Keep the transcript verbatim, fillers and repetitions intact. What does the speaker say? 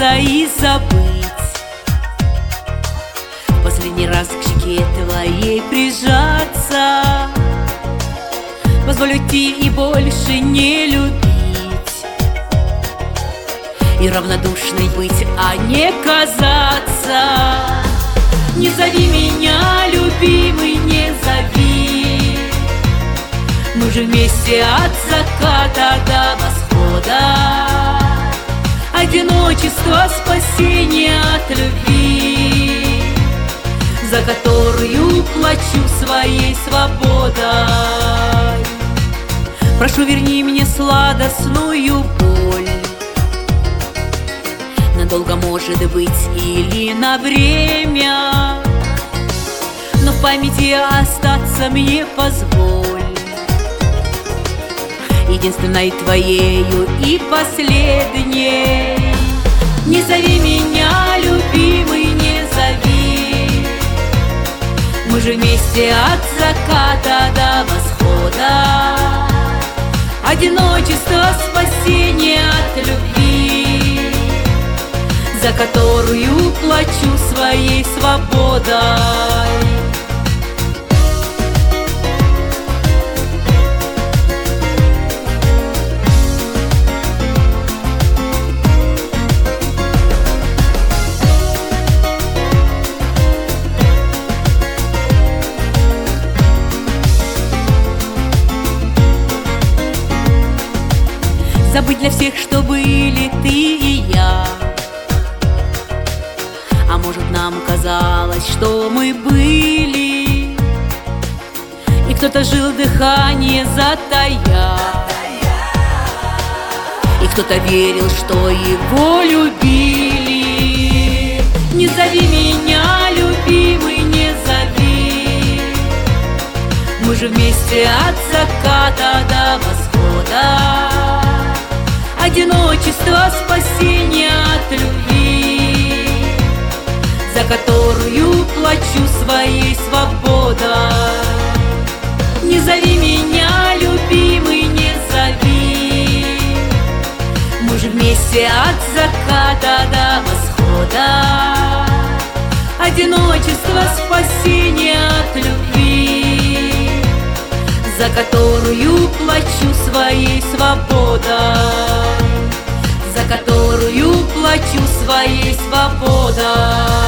встретиться и забыть, последний раз к щеке твоей прижаться, позволь уйти и больше не любить, и равнодушной быть, а не казаться. Не зови меня, любимый, не зови, мы же вместе от заката до восхода. Одиночество, спасение от любви, за которую плачу своей свободой. Прошу, верни мне сладостную боль, надолго, может быть, или на время, но в памяти остаться мне позволь, единственной твоею и последней. Не зови меня, любимый, не зови, мы же вместе от заката до восхода. Одиночество, спасение от любви, за которую плачу своей свободой. Забыть для всех, что были ты и я, а может, нам казалось, что мы были, и кто-то жил, дыхание затая, и кто-то верил, что его любили. Не зови меня, любимый, не зови, мы же вместе от заката до восхода. Одиночество, спасение от любви, за которую плачу своей свободой. Не зови меня, любимый, не зови, мы же вместе от заката до восхода. Одиночество, спасение от любви, за которую плачу своей свободой, за которую плачу своей свободой.